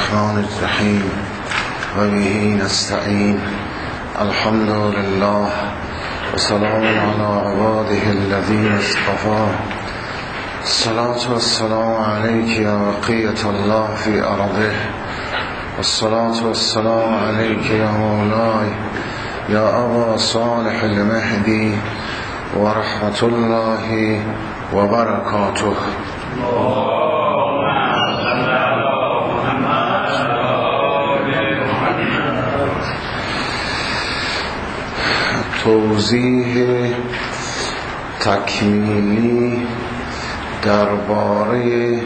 الرحمن الرحیم و به نستعین. الحمد لله و سلام علی عباده الذین اصطفى. الصلاة والسلام علیک یا بقیة الله فی ارضه، والصلاة والسلام علیک یا مولای یا ابا صالح المهدی و رحمت الله و برکاته. توضیح تکمیلی درباره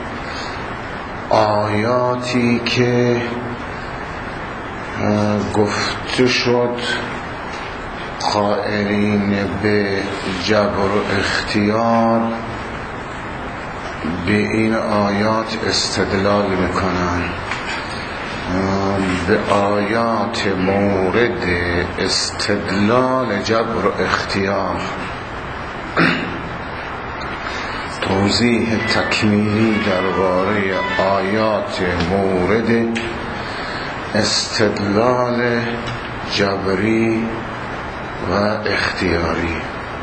آیاتی که گفته شد قائلین به جبر و اختیار به این آیات استدلال میکنن. به آیات مورد استدلال جبر و اختیار توضیح تکمیلی درباره آیات مورد استدلال جبری و اختیاری.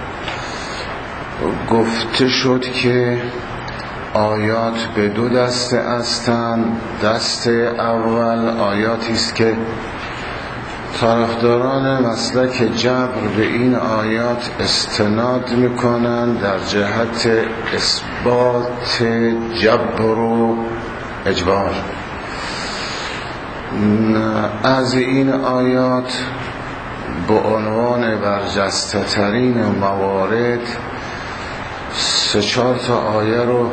گفته شد که آیات به دو دسته هستند. دسته اول آیاتی است که طرفداران مسلک جبر به این آیات استناد میکنند در جهت اثبات جبر و اجبار. از این آیات به عنوان برجسته ترین موارد 3-4 تا آیه رو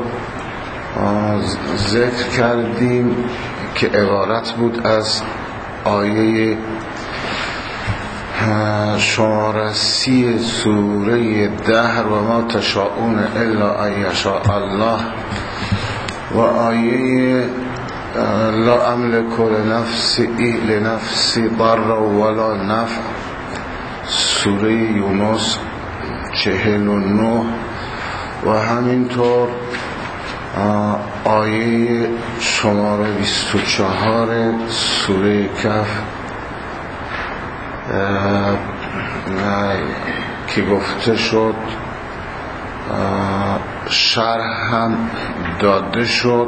ذکر کردیم که عبارت بود از آیه شماره 30 سوره دهر و ما تشاءون الا ان یشاء الله و آیه لا املک لنفسی ضر ولا نفع سوره یونس 49 و همینطور آیه شماره 24 سوره کهف که گفته شد شرح هم داده شد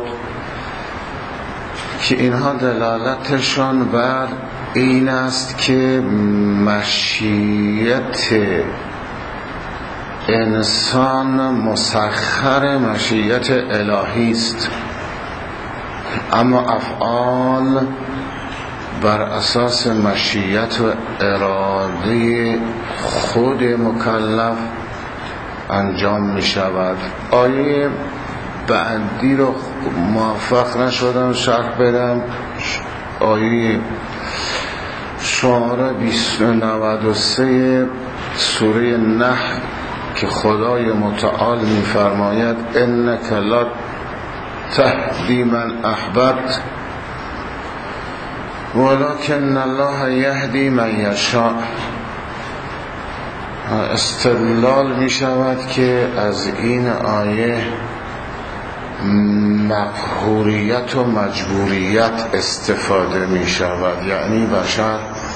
که اینها دلالتشان بر این است که مشیت انسان مسخر مشیت الهی است، اما افعال بر اساس مشیت و اراده خود مکلف انجام می شود. آیه بعدی رو موفق نشدم شرح بدم. آیه شماره 93 سوره نحل که خدای متعال می فرماید انک لا تهدی من احببت ولکن الله یهدی من یشاء. استدلال می شود که از این آیه مقهوریت و مجبوریت استفاده می شود، یعنی بشر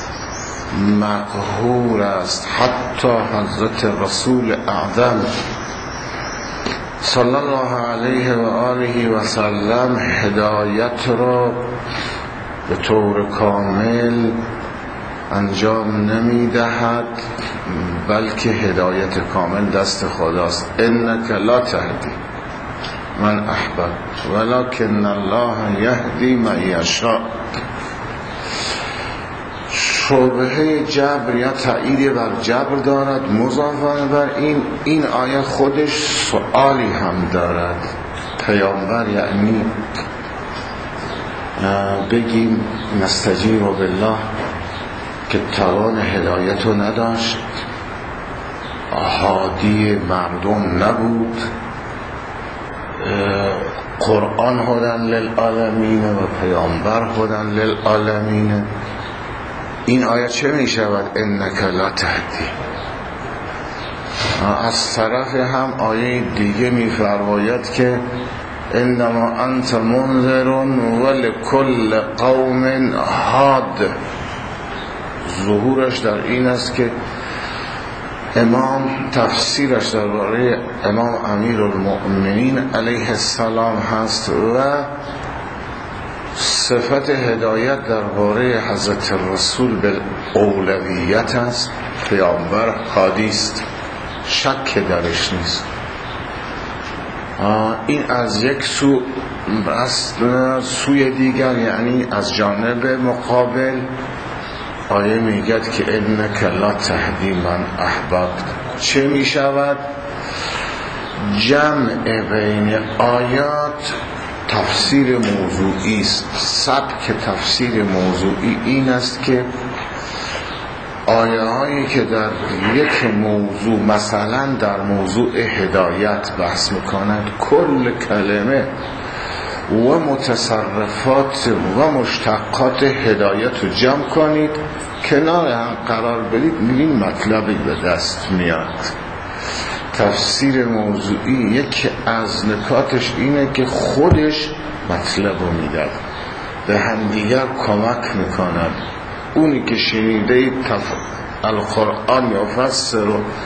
مقهور است. حتی حضرت رسول اعظم صلی الله علیه و آله و سلم هدایت را به طور کامل انجام نمی دهد، بلکه هدایت کامل دست خداست. انک لا تهدی من احببت ولکن الله یهدی من یشاء. شبهه جبر یا تأیید بر جبر دارد. مضافاً بر این آیه خودش سؤالی هم دارد. پیامبر یعنی بگیم نستجیر بالله که توان هدایت رو نداشت، هادی مردم نبود، قرآن هدن للعالمین و پیامبر هدن للعالمین. این آیه چه می شود؟ انک لا تهدی. از طرف هم آیه دیگه می فرماید که انما انت منذر ولکل قوم هاد. ظهورش در این است که امام تفسیرش درباره امام امیرالمؤمنین علیه السلام هست و صفت هدایت درباره حضرت رسول بالاولویت است. پیامبر هادی است، شک درش نیست. این از یک سو، از سوی دیگر یعنی از جانب مقابل آیه میگد که انک لا تهدی من احببت. چه میشود؟ جمع بین آیات تفسیر موضوعی است. سبک تفسیر موضوعی این است که آیه هایی که در یک موضوع، مثلا در موضوع هدایت بحث میکنند، کل کلمه و متصرفات و مشتقات هدایت رو جمع کنید، کنار هم قرار بدید، این مطلبی به دست میاد. تفسیر موضوعی یکی از نکاتش اینه که خودش مطلب رو میداد، به همدیگر کمک میکند. اونی که شنیده القرآن یفسر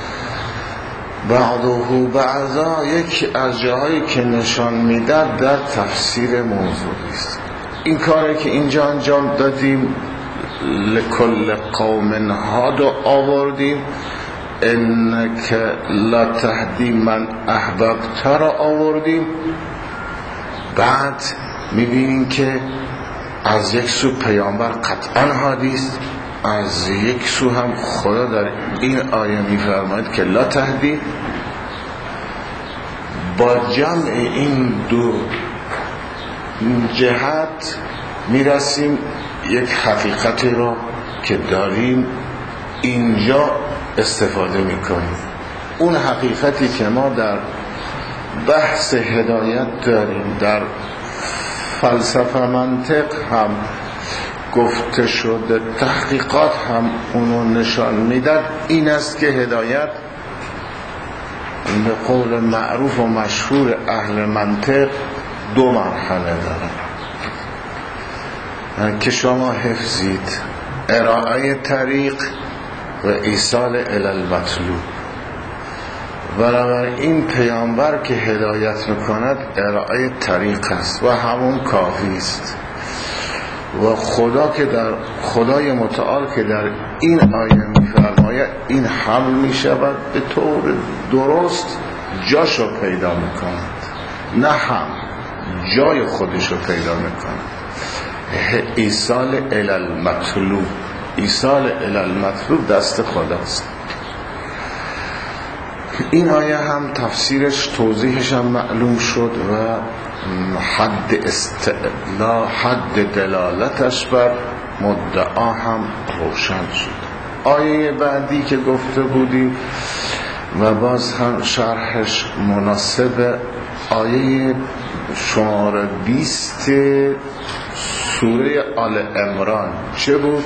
بعضه بعضا، یکی از جاهایی که نشان میداد در تفسیر موضوعی است. این کاری که اینجا انجام دادیم، لکل قوم هاد آوردیم، انک لا تهدی من احببت را آوردیم. بعد میبینیم که از یک سو پیامبر قطعا هادی است، از یک سو هم خدا در این آیه میفرماید که لا تهدی. با جمع این دو جهت میرسیم یک حقیقتی رو که داریم اینجا استفاده میکنیم. اون حقیقتی که ما در بحث هدایت داریم، در فلسفه منطق هم گفته شده، تحقیقات هم اونو نشان میداد، این است که هدایت به قول معروف و مشهور اهل منطق دو مرحله داره که شما حفظید: ارائه طریق و ایصال الی المطلوب. بنابراین این پیامبر که هدایت میکند ارائه طریق است و همون کافی است. و خدای متعال که در این آیه میفرماید این حمل میشود به طور درست جاشو پیدا میکند، نه هم جای خودشو پیدا میکند. ایصال الی المطلوب، ایصال الی المطلوب دست خداست. این آیه هم تفسیرش، توضیحش هم معلوم شد و حد دلالتش بر مدعا هم روشن شد. آیه بعدی که گفته بودیم و باز هم شرحش مناسب، آیه شماره 20 سوره آل عمران چه بود؟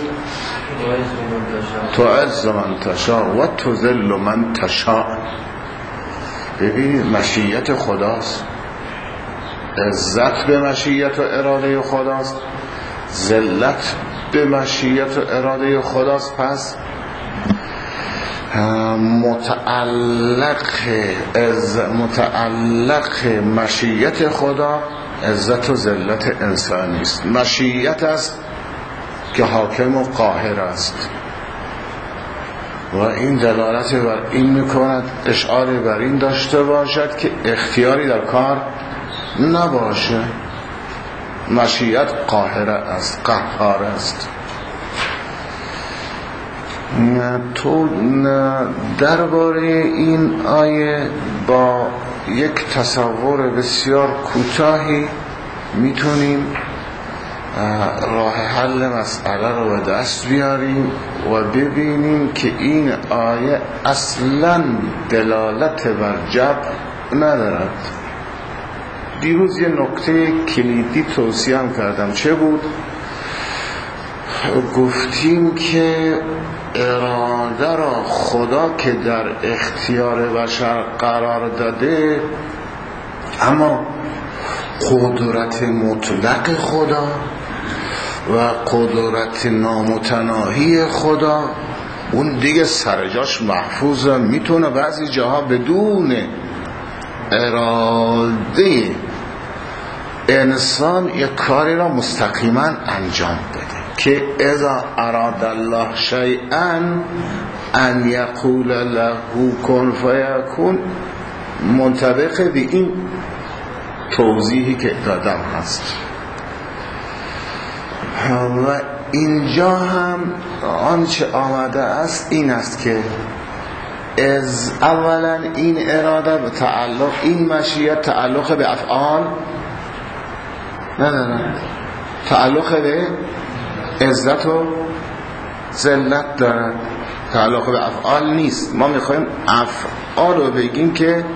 تعز من تشاء و تذل من تشاء. ببینید مشیت خداست، عزت به مشیت و اراده خداست، ذلت به مشیت و اراده خداست. پس متعلق مشیت خدا عزت و ذلت انسانی است. مشیت است که حاکم و قاهر است و این دلالت بر این میکند، اشعار بر این داشته باشد که اختیاری در کار نباشه. مشیت قاهر است، قهار است. تو درباره این آیه با یک تصور بسیار کوتاهی میتونیم راه حل مسئله رو به دست بیاریم و ببینیم که این آیه اصلا دلالت بر جبر ندارد. دیروز یه نکته کلیدی توصیه هم کردم. چه بود؟ گفتیم که اراده را خدا که در اختیار بشر قرار داده، اما قدرت مطلق خدا و قدرت نامتناهی خدا اون دیگه سر جاش محفوظه، میتونه بعضی جاها بدون اراده انسان یک کاری را مستقیما انجام بده که اذا اراد الله شیئا ان یقول له کن فیکون، منطبق به این توضیحی که دادم هست. و اینجا هم آنچه آمده است این است که از اولا این اراده به تعلق، این مشیت تعلق به افعال ندارد، تعلق به عزت و ذلت دارد، تعلق به افعال نیست. ما میخوایم افعال رو بگیم که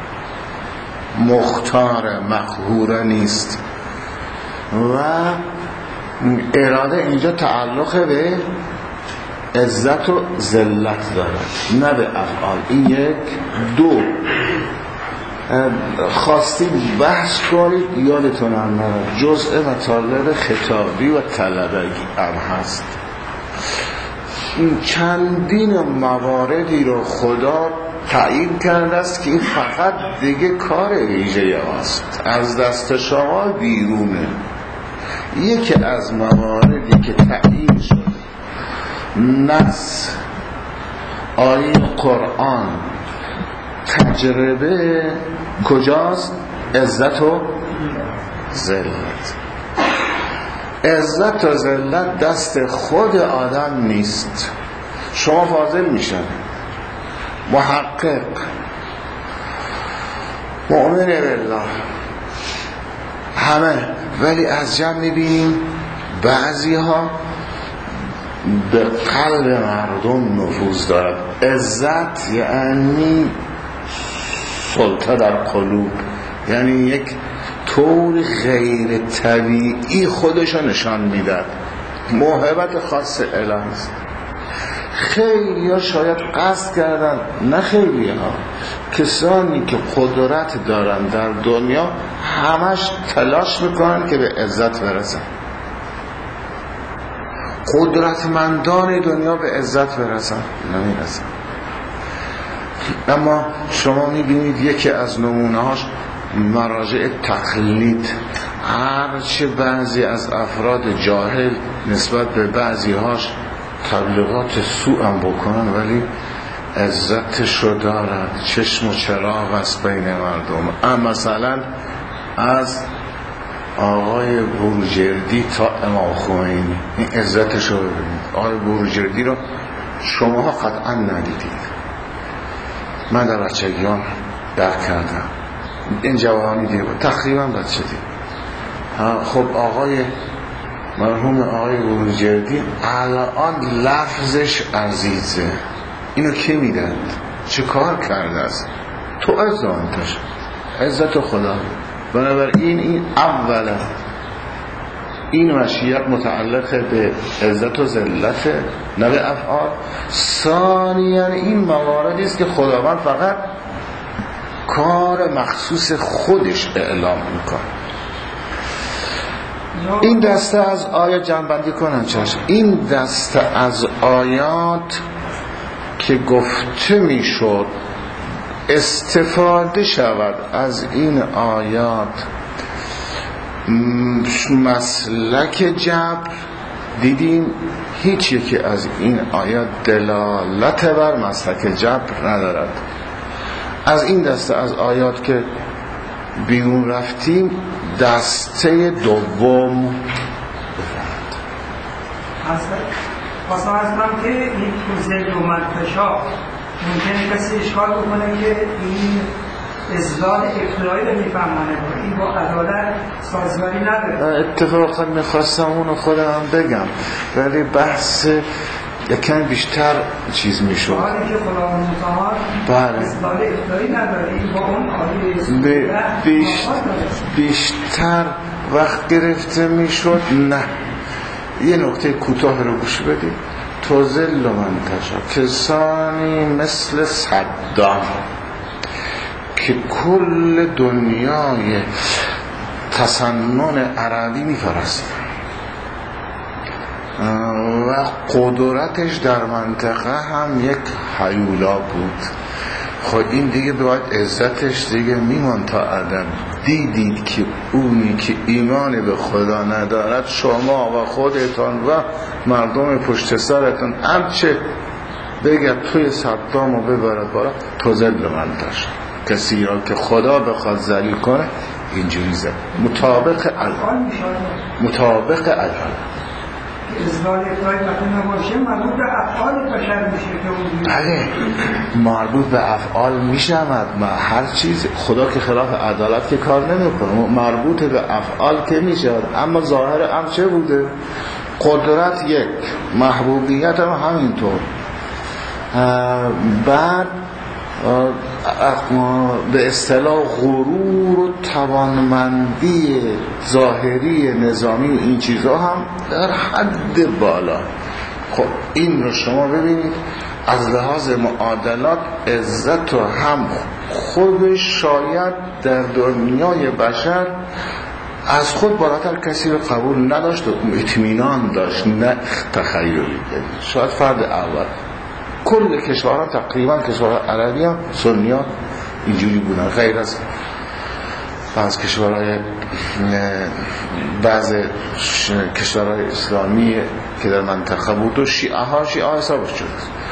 مختار مقهور نیست و اراده اینجا تعلق به عزت و ذلت دارد نه به افعال. این یک. دو، خواستید بحث کنید یادتون هم نرد جزء مطالب خطابی و طلبگی هم هست. چندین مواردی رو خدا تعیین کرده است که این فقط دیگه کار ویژه است، از دست شما بیرونه. یکی از مواردی که تعیین شد نص آیه قرآن تجربه کجاست؟ عزت و ذلت. عزت و ذلت دست خود آدم نیست. شما فاضل میشن، محقق، مؤمن بالله، همه، ولی از جمع میبینیم بعضی ها به قلب مردم نفوذ دارد. عزت یعنی سلطه در قلوب، یعنی یک طور غیر طبیعی خودشو نشان میداد. موهبت خاص الهی است. خیلی ها شاید قصد کردن، نه خیلی ها، کسانی که قدرت دارن در دنیا همش تلاش میکنن که به عزت برسن. قدرتمندان دنیا به عزت برسن نمیرسن. اما شما میبینید یکی از نمونه‌هاش مراجع تقلید. هرچه بعضی از افراد جاهل نسبت به بعضی هاش تبلیغات سوء هم بکنن ولی عزتشو دارد، چشم و چراغ است بین مردم. مثلا از آقای بروجردی تا امام خمینی این عزتشو ببینید. آقای بروجردی رو شماها قطعا ندیدید، من در بچگیان درک کردم، این جوانی دیگه بود، تقریبا بچه دید. خب آقای مرحوم آقای بروجردی الان لفظش عزیزه، اینو که میدن چه کار کرده است؟ تو عزانتش عزت خدا. بنابراین این اولا این مشیت متعلق به عزت و ذلت نه به افعال. ثانیا این مواردی است که خداوند فقط کار مخصوص خودش اعلام میکنه. این دسته از آیات جمع‌بندی کنن چشم. این دسته از آیات که گفته میشد استفاده شود از این آیات مسلک جبر، دیدیم هیچ یکی از این آیات دلالت بر مسلک جبر ندارد. از این دسته از آیات که بیرون رفتیم دسته دوم خواستم از کنم که این توزیل دو منتشا ممکنه کسی اشکال بکنه که این ازلال ابتدایی رو میفهمانه، این با عدالت سازگاری نداره. اتفاقا میخواستم اونو خودم بگم ولی بحث یکم بیشتر چیز میشود. حالی که خداوند متعال ازلال ابتدایی نداره، این با اون آیه بیشتر وقت گرفته میشد. نه، یه نکته کوتاه رو گوش بدید. توزل منتشا کسانی مثل صدام که کل دنیای تسنن عربی میپرست و قدرتش در منطقه هم یک هیولا بود. خب این دیگه باید عزتش دیگه میمان تا ابد. دیدید که اونی که ایمان به خدا ندارد، شما و خودتان و مردم پشت سرتان همچه بگه توی صدام و ببرد بالا، تو ذل منتش. کسی را که خدا بخواد ذلیل کنه اینجوری زد مطابق الان ازدال اقرای بطن نباشه مربوط به افعال بشر میشه که اون بله مربوط به افعال میشود. هر چیز خدا که خلاف عدالت که کار نمیکنه، مربوط به افعال که میشود. اما ظاهر هم چه بوده؟ قدرت یک، محبوبیت هم همینطور. بعد به اصطلاح غرور و توانمندی ظاهری نظامی و این چیزها هم در حد بالا. خب این رو شما ببینید از لحاظ معادلات عزت و هم خودش شاید در دنیای بشر از خود بالاتر کسی رو قبول نداشت و اطمینان داشت، نه تخیلی. شاید فرد اول. کل کشورها تقریبا کشورها عربی هم سنیات اینجوری بودن، غیر از کشورهای بعض کشورهای اسلامی که در منطقه بود و شیعه ها حسابش شد.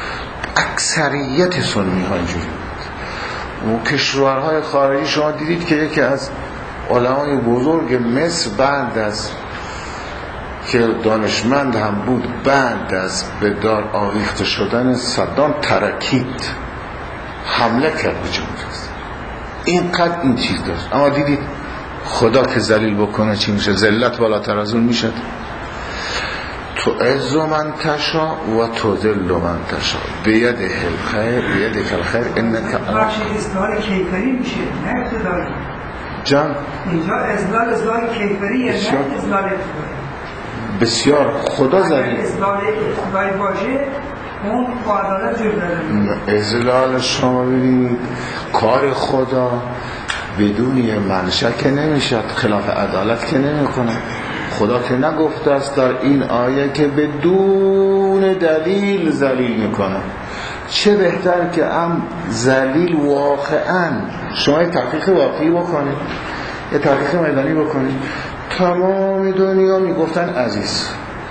اکثریت سنی ها اینجوری بود. و کشورهای خارجی شما دیدید که یکی از علمای بزرگ مصر بعد از که دانشمند هم بود، بعد از به دار آویخته شدن صدام ترکید، حمله کرد به جمهوری اسلامی. اینقدر این چیز داشت. اما دیدید خدا که ذلیل بکنه چی میشه؟ ذلت بالاتر از اون میشه. تو عز من تشا و تو ذل من تشا بیده الخیر بیده الخیر انک بخش اصلاح کیفری میشه، نه ابتدایی. جان اینجا اصلاح کیفری، نه اصلاح بسیار خدا ذلیل اصلاحی باشه اون با عدالت جور داره. ازلال شما ببینید کار خدا بدون یه منشأ که نمیشد، خلاف عدالت که نمی کنه. خدا که نگفته است در این آیه که بدون دلیل ذلیل میکنه. چه بهتر که هم ذلیل واقعا شما یه تحقیق واقعی بکنید، یه تحقیق میدانی بکنید. تمام دنیا میگفتن عزیز.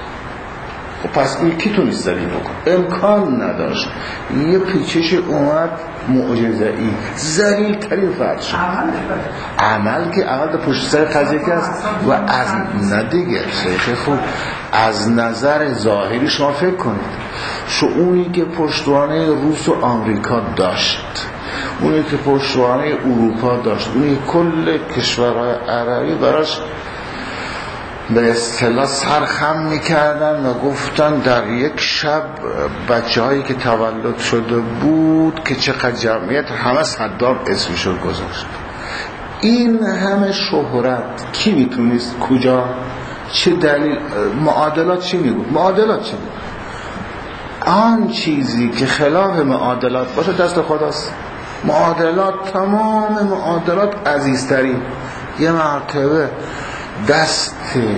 خب پس این کی تونست ذلیل بکنه؟ امکان نداشت. یه پیچش اومد معجزه‌ای، ذلیل ترین فرد شد. عمل که عمل پشت سر قضیه که است. و از ندیگه شیخ خوب از نظر ظاهری شما فکر کنید، شؤونی که پشتوانه روس و آمریکا داشت، اونی که پشتوانه اروپا داشت، اونی کل کشورهای عربی براش به اصطلاح سرخم میکردن و گفتن در یک شب بچه هایی که تولد شده بود که چقدر جمعیت، همه صدام اسمشو گذاشت. این همه شهرت کی میتونست کجا چه دلیل؟ معادلات چی میگو؟ معادلات چی میگو؟ آن چیزی که خلاف معادلات باشه دست خداست. معادلات، تمام معادلات عزیزترین یه مرتبه دست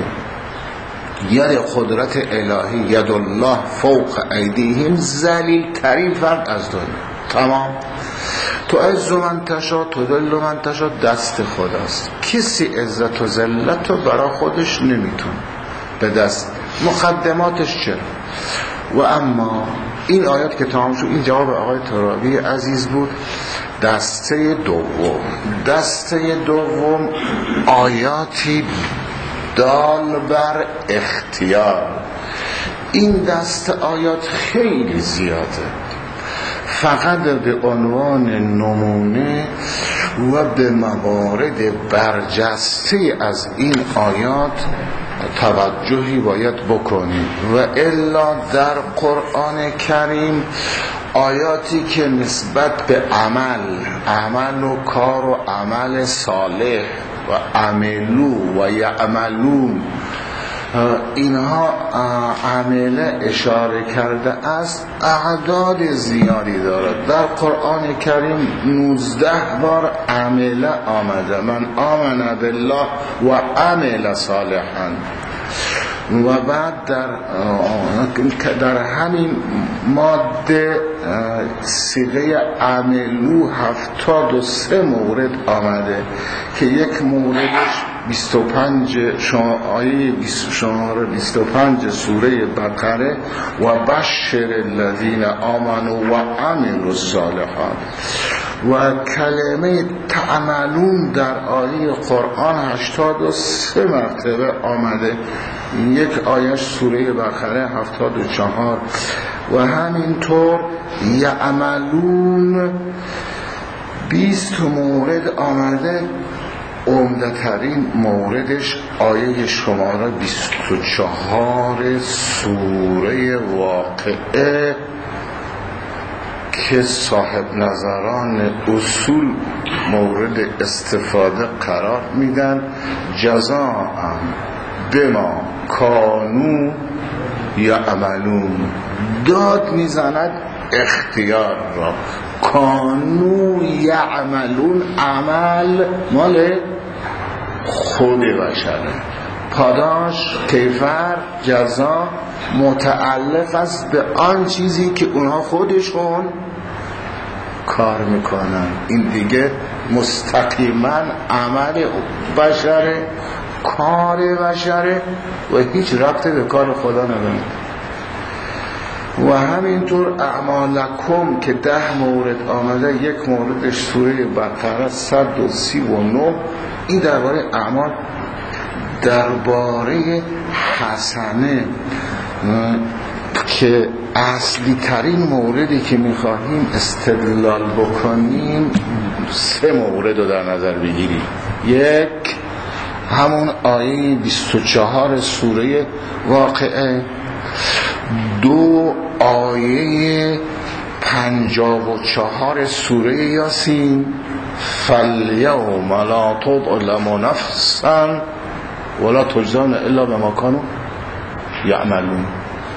ید قدرت الهی، ید الله فوق ایدیهم، ذلیل ترین فرد از دنیا. تمام تو عز من تشا تو ذل من تشا دست خداست. کسی عزت و ذلت رو برای خودش نمیتونه به دست. مقدماتش چرا؟ و اما این آیات که تمام شد، این جواب آقای ترابی عزیز بود. دسته دوم آیاتی دال بر اختیار. این دست آیات خیلی زیاده، فقط به عنوان نمونه و به موارد برجسته از این آیات توجهی باید بکنیم. و الا در قرآن کریم آیاتی که نسبت به عمل و کار و عمل صالح و عملو و یعملون اینها عمله اشاره کرده است، اعداد زیادی دارد. در قرآن کریم 19 بار عمله آمده، من آمن بالله و عمل صالحا. و بعد در همین ماده صیغه عملو 73 مورد آمده که یک موردش 25 آیه 25 سوره بقره و بشر الذین آمنوا و عملوا الصالحات. و کلمه تعملون در آیه قرآن 83 مرتبه آمده، یک آیه سوره بقره 74. و همینطور یعملون 20 مورد آمده، عمده‌ترین موردش آیه شماره 24 سوره واقعه که صاحب نظران اصول مورد استفاده قرار میدن. جزاء بما کانوا یعملون، داد میزند اختیار را. کانوا یعملون، عمل مال خود بشره. پاداش، کیفر، جزا متعلق است به آن چیزی که اونها خودشون کار میکنن. این دیگه مستقیما عمل بشره، کار بشره و هیچ ربطی به کار خدا نداره. و همینطور اعمالکم که 10 مورد آمده، یک موردش سوره بقره 139. این درباره اعمال، درباره حسنه که اصلی ترین موردی که میخواهیم استدلال بکنیم 3 مورد رو در نظر بگیریم. یک، همون آیه 24 سوره واقعه. 2، آیه 54 سوره یاسین، فالیوم لا تظلم نفسا ولا تجزون الا بما کانوا یعملون.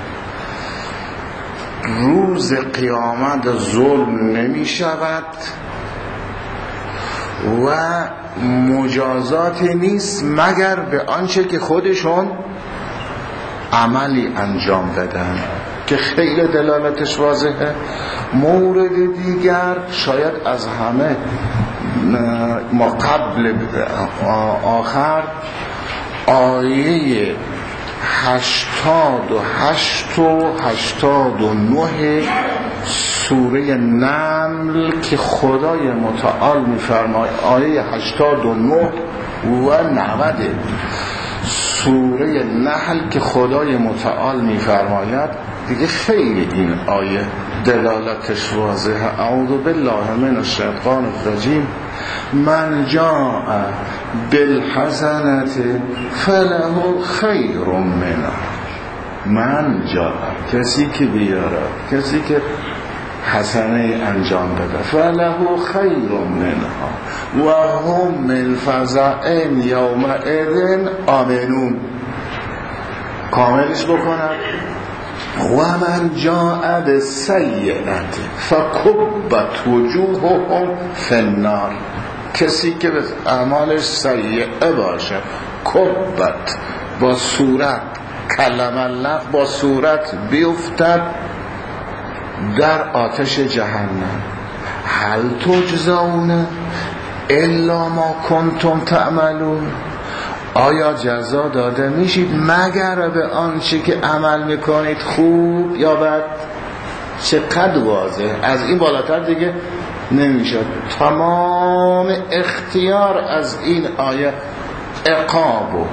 روز قیامت ظلم نمی شود و مجازات نیست مگر به آنچه که خودشون عملی انجام دادن، که خیلی دلالتش واضحه. مورد دیگر شاید از همه ما قبل آخر، آیه 88 و 89 سوره نمل که خدای متعال میفرماید، آیه 89 و 90 سوره نحل که خدای متعال میفرماید، دیگه خیلی این آیه دلالتش واضحه. اعوذ بالله من الشیطان الرجیم. من جاء بالحسنة فله خیر منها. من جاء، کسی که بیاره، کسی که حسنه انجام بده، فله خیر منها و هم من فزع یومئذ آمنون. کاملش بکنم. و من جاء بالسیئة فکبت وجوههم فی النار. کسی که به اعمالش سیئه باشه، کبت با صورت، کلم الله با صورت بیفتد در آتش جهنم. هل تجزون الا ما کنتم تعملون. آیا جزا داده میشید مگر به آنچه که عمل میکنید، خوب یا بد؟ چقدر واضح، از این بالاتر دیگه نمیشد. تمام اختیار از این آیه عقاب،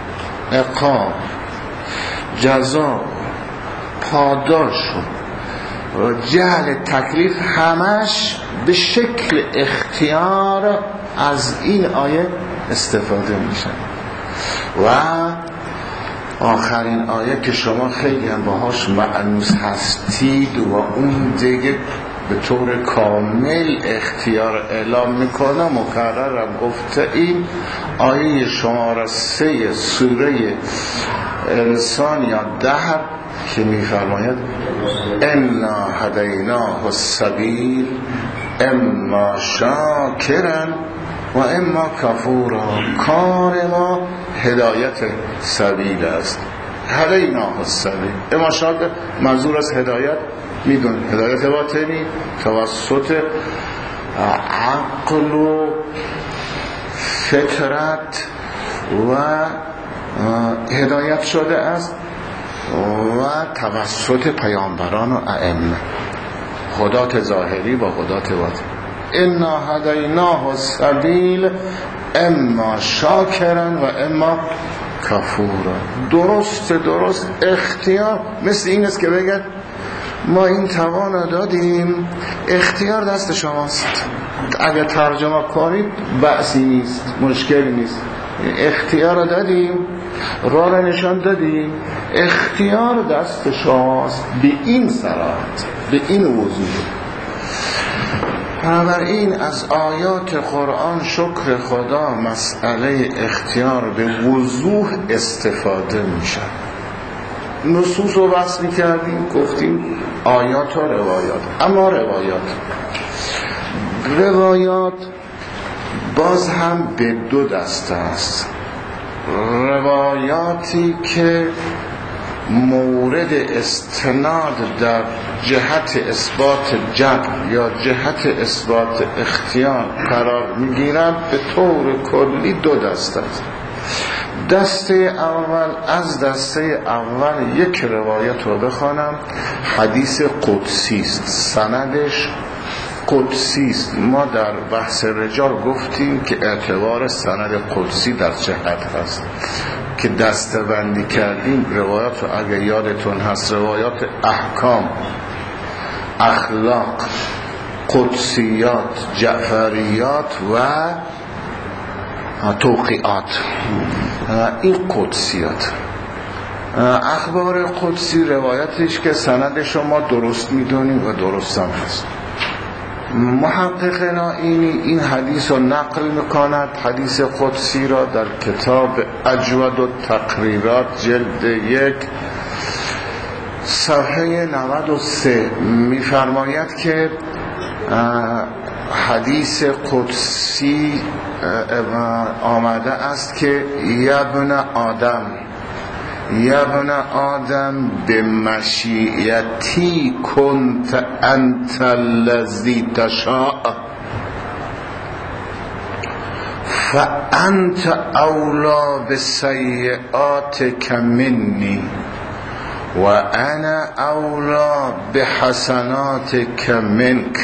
جزا، پاداش و جعل تکلیف، همش به شکل اختیار از این آیه استفاده میشه. و آخرین آیه که شما خیلی هم باهاش معنوس هستید و اون دیگه به طور کامل اختیار اعلام میکنه، مکررم گفته، این آیه شماره 3 سوره انسان یا دهر که میفرماید انا هدیناه السبیل اما شاکرا و اما کفورا. کار ما هدایت سبیل است، هدیناه السبیل. اما شاکر منظور از هدایت میدون هدایت باطنی توسط عقل و فطرت و هدایت شده است و توسط پیامبران و ائمه، هدات ظاهری و هدات باطنی. انا هدیناه السبیل اما شاکرا و اما کفورا. درست اختیار مثل این است که بگن ما این توان دادیم، اختیار دست شماست. اگر ترجمه کنید بأسی نیست، مشکلی نیست. اختیار دادیم، راه را نشان دادیم، اختیار دست شماست. به این صراحت، به این وضوح. بنابراین از آیات قرآن شکر خدا مسئله اختیار به وضوح استفاده میشه. نصوص رو بحث میکردیم، گفتیم آیات و روایات. اما روایات باز هم به دو دسته است. روایاتی که مورد استناد در جهت اثبات جبر یا جهت اثبات اختیار قرار میگیرند، به طور کلی دو دسته است. دسته اول یک روایت رو بخوانم، حدیث قدسی است، سندش قدسی است. ما در بحث رجال گفتیم که اعتبار سند قدسی در جهت هست که دسته‌بندی کردیم. روایات رو اگه یادتون هست، روایات احکام، اخلاق، قدسیات، جعفریات و توقیعات، این قدسیات. اخبار قدسی روایتش که سندش رو ما درست میدونیم و درست هم هست. محقق نائینی این حدیث رو نقل میکند، حدیث قدسی را در کتاب اجود و تقریرات جلد 1 صفحه 93 میفرماید که حدیث قدسی آمده است که یا ابن آدم به مشیتی کنت انت الذی تشاء فانت اولا بسیئاتک منی و انا اولا بحسناتک منک.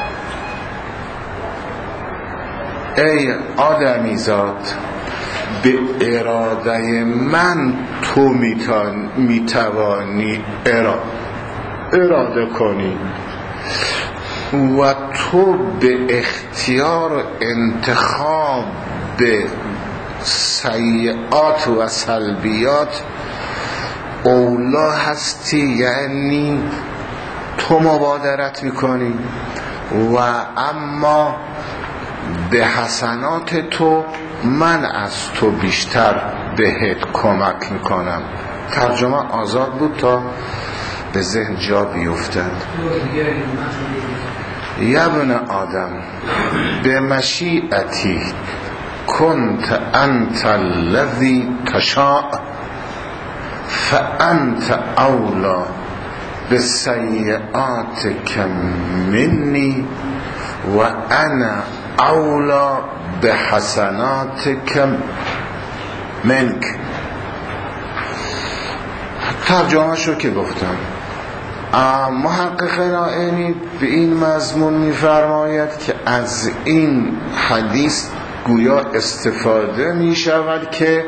ای آدمی ذات، به اراده من تو میتوانی اراده کنی و تو به اختیار و انتخاب به سیئات و سلبیات اولا هستی، یعنی تو مبادرت میکنی و اما به حسنات تو من از تو بیشتر بهت کمک میکنم. ترجمه آزاد بود تا به ذهن جا بیفتد. یا ابن آدم به مشیئتی کنت انت الذی تشاء فانت اولا بسیئاتک منی و انا اولا به حسناتک منک. ترجمه شو که گفتم. محقق نائینی به این مضمون می‌فرماید که از این حدیث گویا استفاده می‌شود که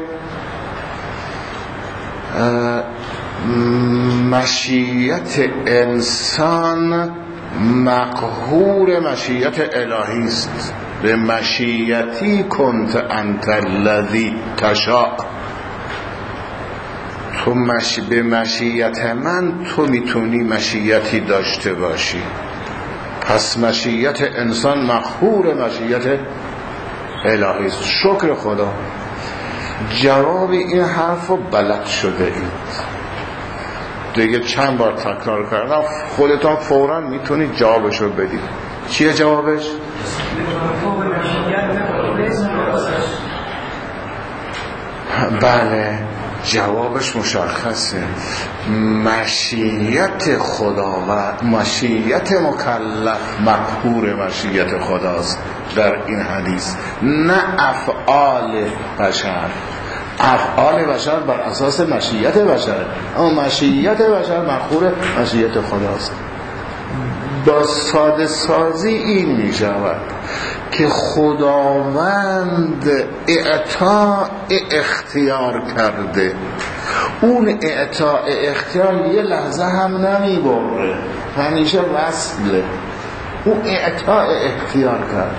مشیت انسان مقهور مشیت الهی است. به مشیتی کنت انت الذی تشاء، تو به مشیت من تو میتونی مشیتی داشته باشی. پس مشیت انسان مقهور مشیت الهی است. شکر خدا. جواب این حرف رو بلد شده اید، دیگه چند بار تکرار کردم، خودتان فوراً میتونید جوابش رو بدید. چیه جوابش؟ بله، جوابش مشخصه. مشیت خدا و مشیت مکلف مقهور مشیت خداست در این حدیث، نه افعال بشر. افعال بشر بر اساس مشیت بشر، اما مشیت بشر مقهور مشیت خداست. با ساده سازی این می شود که خداوند اعطاء اختیار کرده، اون اعطاء اختیار یه لحظه هم نمی بره، همیشه وصله. اون اعطاء اختیار کرد.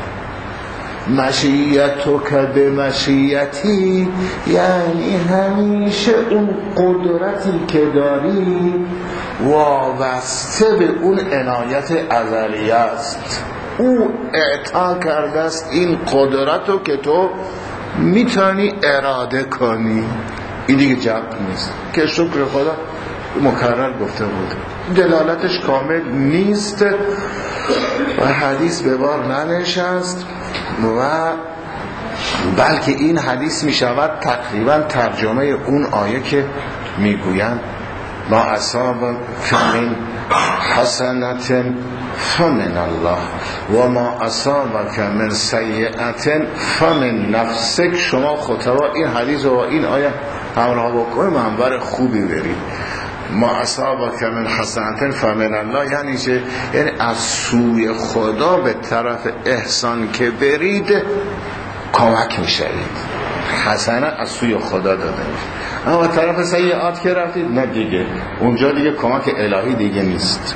مشیتو که به مشیتی یعنی همیشه اون قدرتی که داری وابسته به اون عنایت ازلی است. او اعطا کرده است این قدرتو که تو میتونی اراده کنی. این دیگه جبر نیست که شکر خدا مکرر گفته بود، دلالتش کامل نیست و حدیث به بار ننشست و بلکه این حدیث می شود تقریبا ترجمه اون آیه که میگویند ما اصاب من حسنت فمن الله و ما اصاب من سیئت فمن نفسک. شما خطبا این حدیث و این آیه همراه بکنید، منبر خوبی برید. ما اصابک من حسنت فمن الله یعنی چه؟ یعنی از سوی خدا به طرف احسان که برید کمک میشوید. حسنه از سوی خدا داده میشه، اما به طرف سیئات که رفتید نه دیگه، اونجا دیگه کمک الهی دیگه نیست.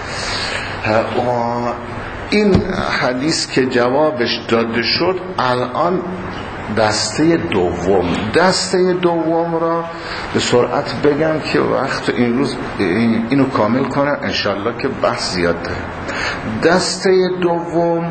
این حدیث که جوابش داده شد، الان دسته دوم را به سرعت بگم که وقت این روز اینو کامل کنم انشالله که بحث زیاد داره. دسته دوم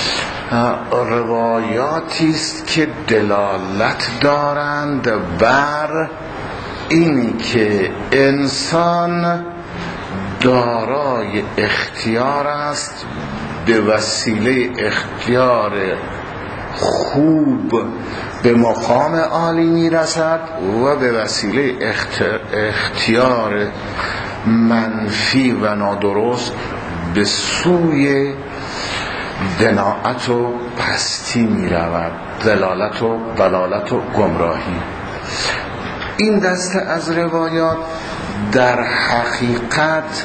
روایاتی است که دلالت دارند بر اینی که انسان دارای اختیار است، به وسیله اختیار خوب به مقام عالی میرسد و به وسیله اختیار منفی و نادرست به سوی دناعت و پستی میرود، ضلالت و ضلالت و گمراهی. این دسته از روایات در حقیقت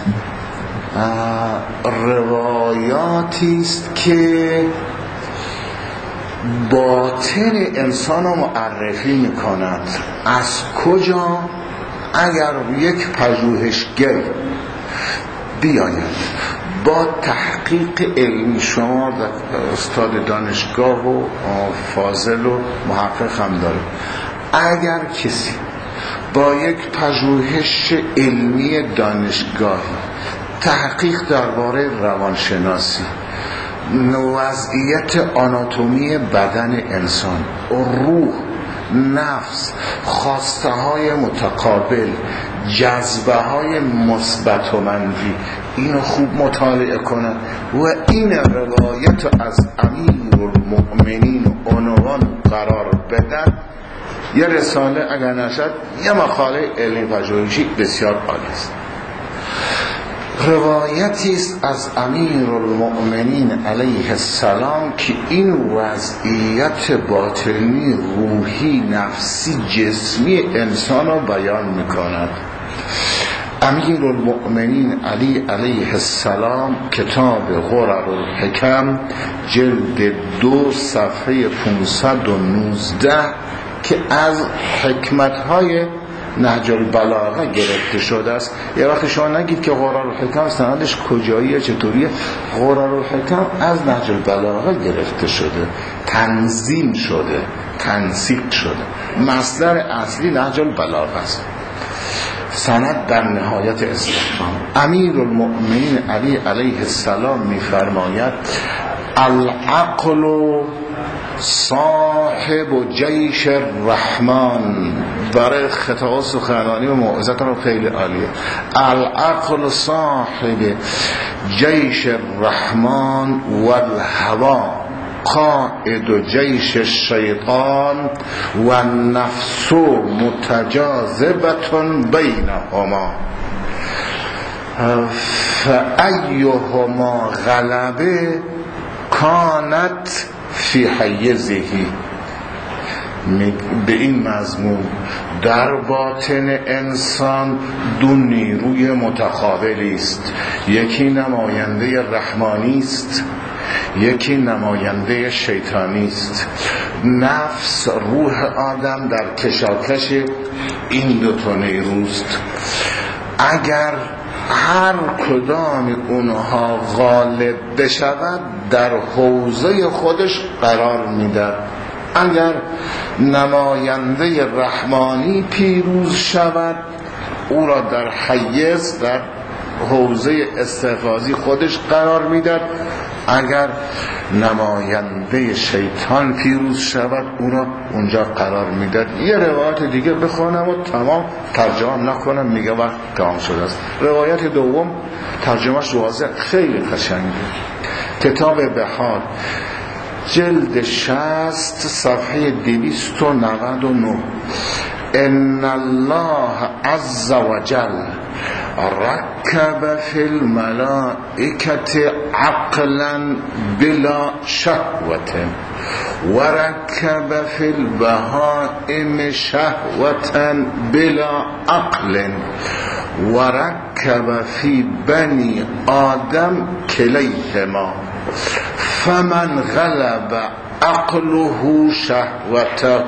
روایاتی است که باطن انسان رو معرفی میکند. از کجا؟ اگر یک پژوهشگر بیاید با تحقیق علمی، شما استاد دانشگاه و فاضل و محقق هم داره، اگر کسی با یک پژوهش علمی دانشگاهی تحقیق درباره روانشناسی، وضعیت آناتومی بدن انسان، روح، نفس، خواسته های متقابل، جذبه های مثبت و منفی، اینو خوب مطالعه کنن و این روایت از امیرالمؤمنین عنوان قرار بدن، یه رساله اگر نشد یه مقاله علمی پژوهشی بسیار عالی است. روایتی است از امیرالمؤمنین علیه السلام که این وضعیت باطنی، روحی، نفسی، جسمی انسان را بیان میکند. امیرالمؤمنین علی علیه السلام، کتاب غرر الحکم، جلد 2 صفحه 519 که از حکمت‌های نهج البلاغه گرفته شده است. یه وقت شما نگید که غرر الحکم سندش کجاییه، چطوریه. غرر الحکم از نهج البلاغه گرفته شده، تنظیم شده، تنسیق شده. مصدر اصلی نهج البلاغه است. سند در نهایت استحکام. امیرالمؤمنین علی علیه السلام می‌فرماید: العقل صاحب جیش الرحمن، برای خطاب سخنرانی و موعظه رو خیلی عالیه. العقل صاحب جیش الرحمن والهوا قائد جیش الشیطان والنفس متجاذبة بینهما فأیهما غلبه کانت فی حیزه. به این مضمون در باطن انسان دو نیروی متقابلی است، یکی نماینده رحمانی است، یکی نماینده شیطانی است. نفس روح آدم در کشاکش این دو تا نیروست. اگر هر کدام اونها غالب بشود در حوزه خودش قرار میده. اگر نماینده رحمانی پیروز شود او را در حیز، در حوزه استحفاظی خودش قرار میده. اگر نماینده شیطان پیروز شود او را اونجا قرار میداد. یه روایت دیگه بخونم و تمام ترجمه نکنم، میگه وقت تمام شده است. روایت دوم ترجمهش واضح خیلی قشنگه. کتاب بحار جلد 60 صفحه 299. ان الله عز وجل رکب فی الملائکة عقلا بلا شهوت و رکب فی البهائم شهوتا بلا عقل و رکب فی بنی آدم کلیهما فمن غلب عقله شهوته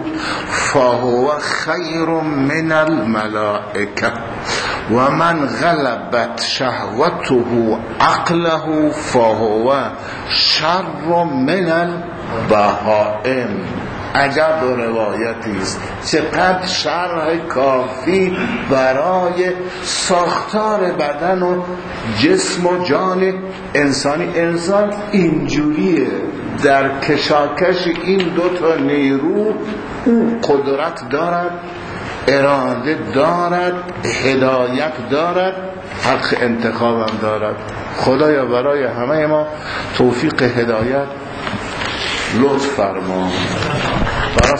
فهو خیر من الملائکه و من غلبت شهوته عقله فهو شر من البهائم. عجب روایتی است، چقدر شرح کافی برای ساختار بدن و جسم و جان انسانی. انسان اینجوریه، در کشاکش این دو تا نیرو او قدرت دارد، اراده دارد، هدایت دارد، حق انتخاب هم دارد. خدایا برای همه ما توفیق هدایت لطف فرما.